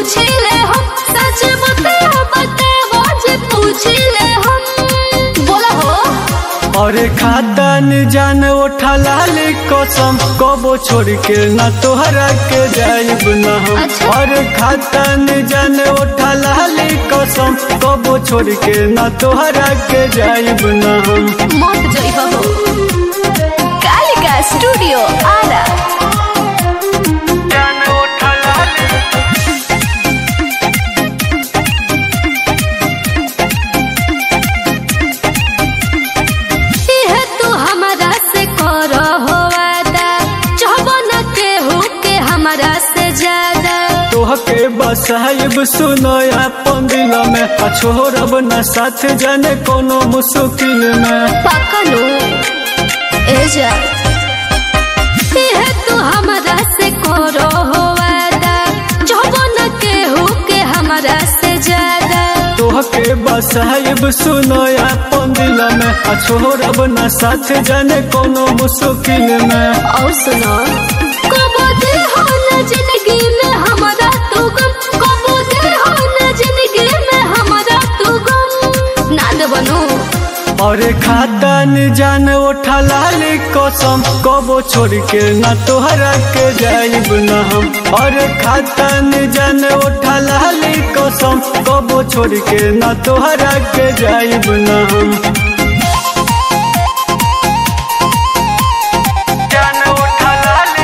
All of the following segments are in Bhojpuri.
पूछ ले हम सच बताओ जे पूछ ले हम बोला हो। और खातन जान उठा लाली कसम कबो छोड़ के ना तोहरा के जाइब ना हम। अच्छा। और खातन जान उठा लाली कसम कबो छोड़ के ना तोहरा के जाइब ना हम। मत जइबा हो। कालिका स्टूडियो आरा। जान उठा लाली इहे तू हमरा से करो हो वादा चाहबो न केहू के हमरा से ज्यादा। तोहके बसाइब सुनो अपन दिल में आ छोड़ब न साथ जाने कोनो मुश्किल में। पकनो ए जा इहे तू हमरा से करो हो वादा चाहबो न केहू के हमरा से ज्यादा। तोहके बसाइब सुनो अपन दिल में आ छोड़ब न साथ जाने कोनो मुश्किल में। और सुनो कबो दे हो न जिंदगी में हमरा तू गम कबो दे हो न जिंदगी में हमरा तू गम ना दे बनू। और खातन जान उठा लाली कसम कबो छोड़ के ना तोहरा के जाइब ना हम। और खातन जान उठा लाली कसम कबो छोड़ के ना तोहरा के जाइब ना हम। जान उठा लाली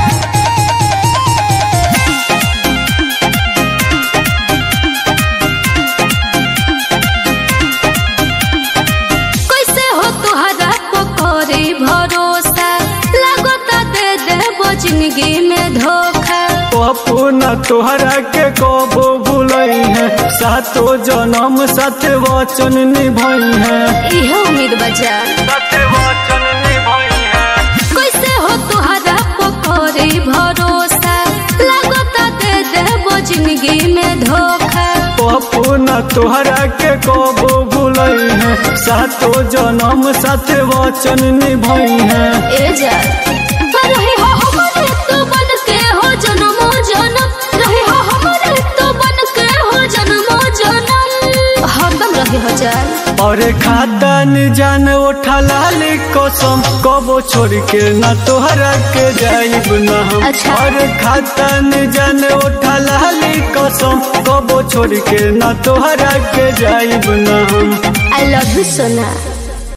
कैसे हो तुहरा पकड़ी भरोसा लगता दे देबो जिंदगी में धोखा। अपना तोहरा के कबो भूलई है सातो जन्म साथ वचन निभाई है। इहे उम्मीद बजा साथ वचन निभाई है। कैसे हो तुहरा पकड़ी भरोसा लगता दे देबो जिंदगी में धोखा। अपना तोहरा के कबो भूलई है सातो जन्म साथ वचन निभाई है। ए जा रही हो हमारे तू बन के हो जन्मो जन्म रही हो हमारे तू बन के हो जन्मो जन्म हरदम रही हो जान। और खातन जान उठा लाली कसम कबो छोड़ के ना तोहरा के जाइब ना हम। अच्छा। और खातन जान उठा लाली कसम कबो छोड़ के ना तोहरा के जाइब ना हम। I love you Sona.